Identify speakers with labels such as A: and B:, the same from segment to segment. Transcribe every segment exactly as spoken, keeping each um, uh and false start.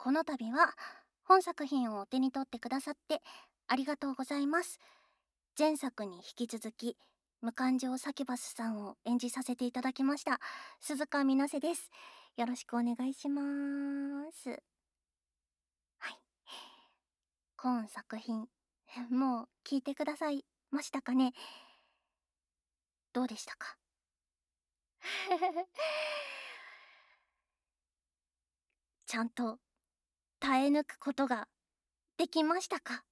A: この度は本作品をお手に取ってくださってありがとうございます。前作に引き続き無感情サキュバスさんを演じさせていただきました鈴鹿みなせです。よろしくお願いします。はい、今作品もう聞いてくださいましたかね。どうでしたか？ちゃんと耐え抜くことができましたか？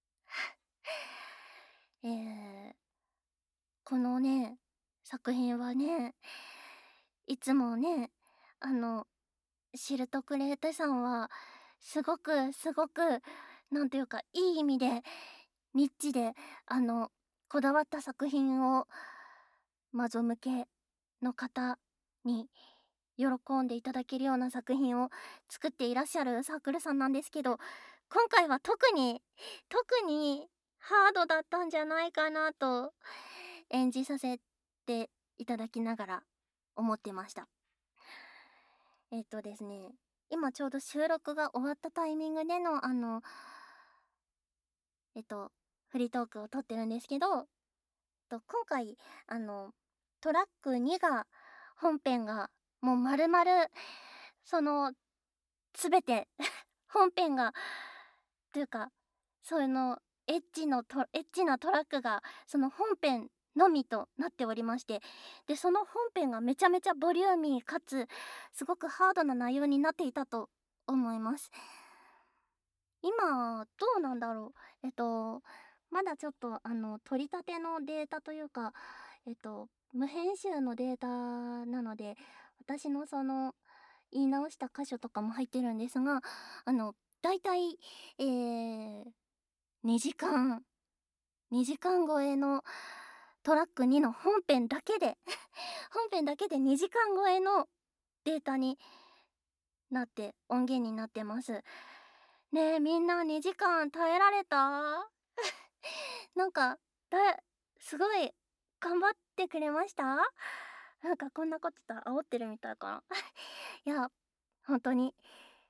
A: えー、このね作品はね、いつもね、あのシルトクレーテさんはすごくすごくなんていうかいい意味でニッチであのこだわった作品をマゾ向けの方に喜んでいただけるような作品を作っていらっしゃるサークルさんなんですけど、今回は特に特にハードだったんじゃないかなと演じさせていただきながら思ってました。えっとですね、今ちょうど収録が終わったタイミングでのあのえっとフリートークを撮ってるんですけど、と今回あのトラックにが本編がもう丸々その全て本編がというかそういうのエッチのトエッチなトラックがその本編のみとなっておりまして、でその本編がめちゃめちゃボリューミーかつすごくハードな内容になっていたと思います。今どうなんだろう。えっとまだちょっとあの取り立てのデータというか、えっと無編集のデータなので私のその言い直した箇所とかも入ってるんですが、あのだいたいえー、にじかんにじかん超えのトラックにの本編だけで本編だけでにじかん超えのデータになって音源になってます。ねえみんなにじかん耐えられた？なんかだすごい頑張ってくれました？なんかこんなこと言ったら煽ってるみたいかな。いや本当に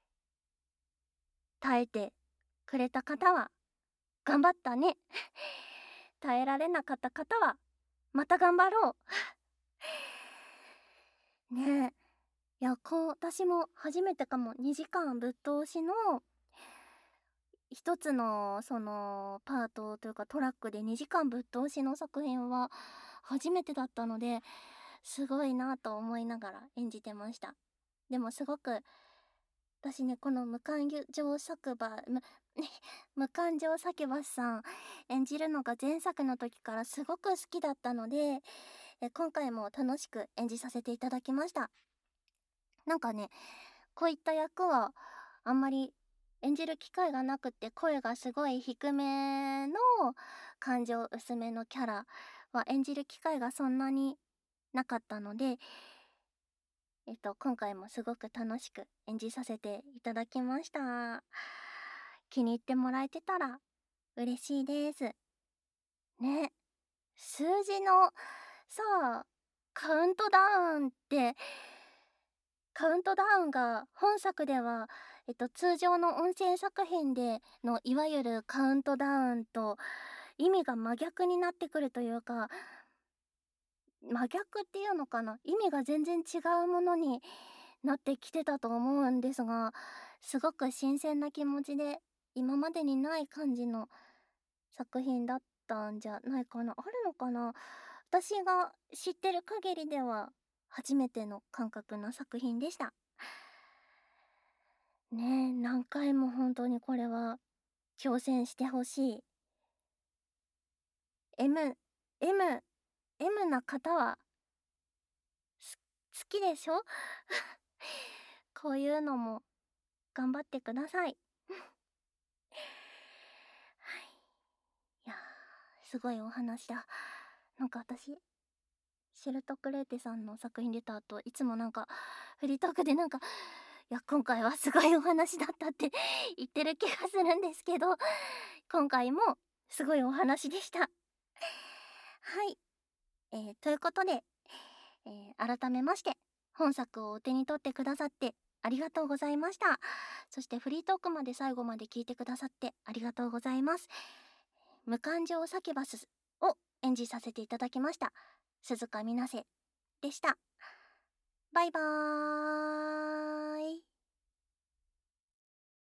A: 耐えてくれた方は頑張ったね。耐えられなかった方はまた頑張ろう。ねえ、いやこう私も初めてかも。にじかんぶっ通しの一つのそのパートというかトラックでにじかんぶっ通しの作品は初めてだったので、すごいなと思いながら演じてました。でもすごく私ね、この無感情作馬む無感情サキュバスさん演じるのが前作の時からすごく好きだったので、え今回も楽しく演じさせていただきました。なんかね、こういった役はあんまり演じる機会がなくて、声がすごい低めの感情薄めのキャラは演じる機会がそんなになかったので、えっと今回もすごく楽しく演じさせていただきました。気に入ってもらえてたら嬉しいです。ね、数字のさあカウントダウンってカウントダウンが本作では、えっと、通常の音声作品でのいわゆるカウントダウンと意味が真逆になってくるというか、真逆っていうのかな、意味が全然違うものになってきてたと思うんですが、すごく新鮮な気持ちで今までにない感じの作品だったんじゃないかな。あるのかな。私が知ってる限りでは初めての感覚の作品でした。ねえ、何回も本当にこれは挑戦してほしい。M、M、M な方はす好きでしょ？こういうのも頑張ってください。はい。いやー、すごいお話だ。なんか私、シェルトクレーテさんの作品出た後、いつもなんか、フリートークでなんか、いや、今回はすごいお話だったって言ってる気がするんですけど、今回もすごいお話でした。はい。えー、ということで、えー改めまして、本作をお手に取ってくださってありがとうございました。そしてフリートークまで最後まで聞いてくださってありがとうございます。無感情サキュバスを演じさせていただきました鈴鹿みなせでした。バイバーイ。